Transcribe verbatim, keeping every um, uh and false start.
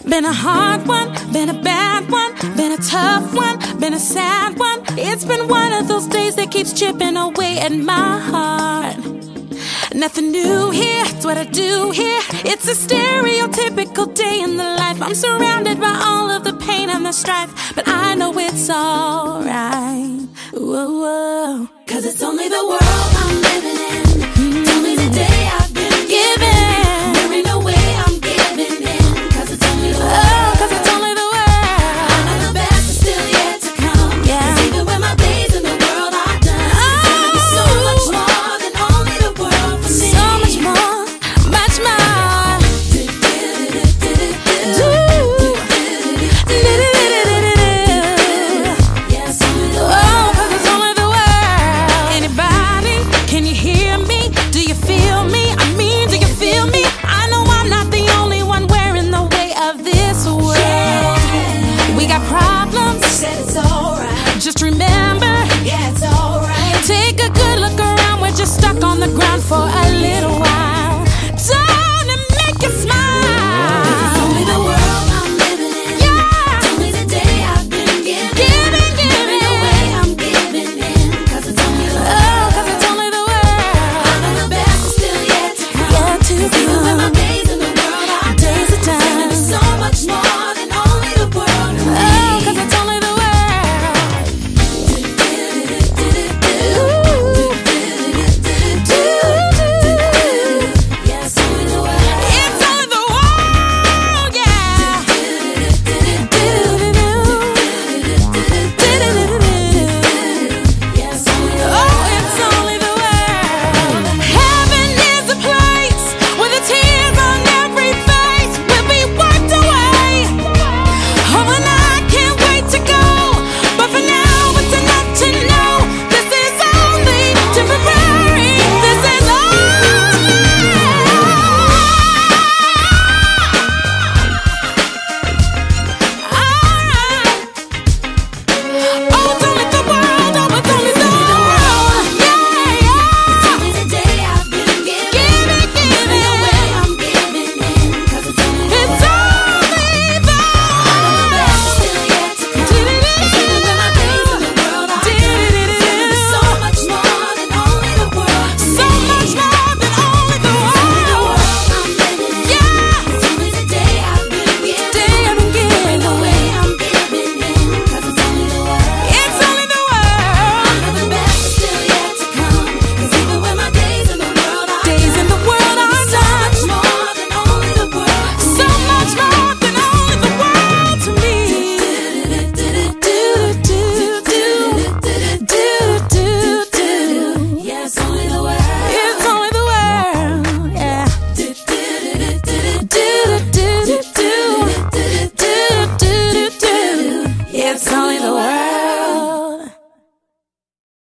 Been a hard one, been a bad one, been a tough one, been a sad one. It's been one of those days that keeps chipping away at my heart. Nothing new here, it's what I do here. It's a stereotypical day in the life. I'm surrounded by all of the pain and the strife, but I know it's alright. Whoa, whoa. Cause it's only the world I'm living in.